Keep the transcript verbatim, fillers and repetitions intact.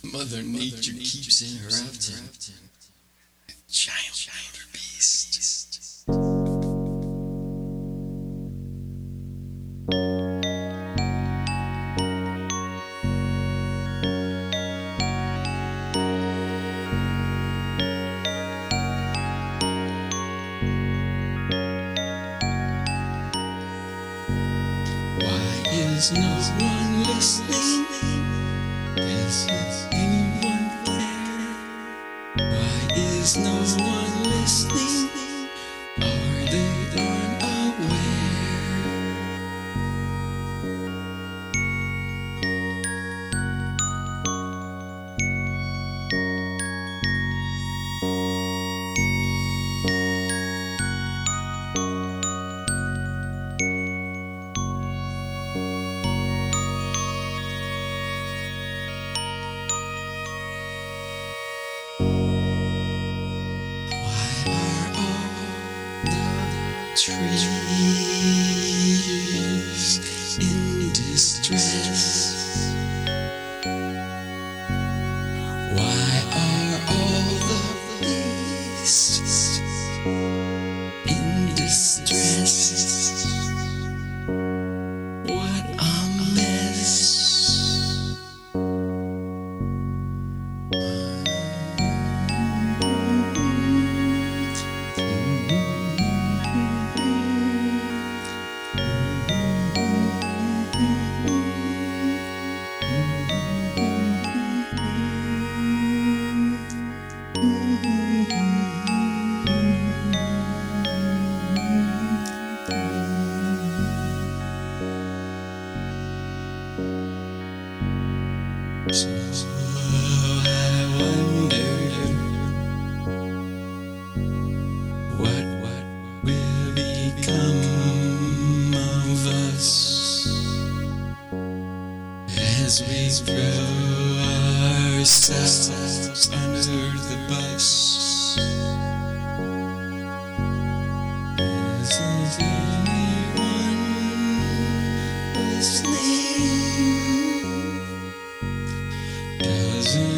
Mother Nature keeps interrupting. Giant wilder beast. Why is no one listening? Does anyone care? Why is no one listening? Are they unaware? Why are all the trees in distress? Why are all the beasts in distress? What a mess. So I wonder what what will become of us as we throw ourselves under the bus. Isn't anyone listening? Doesn't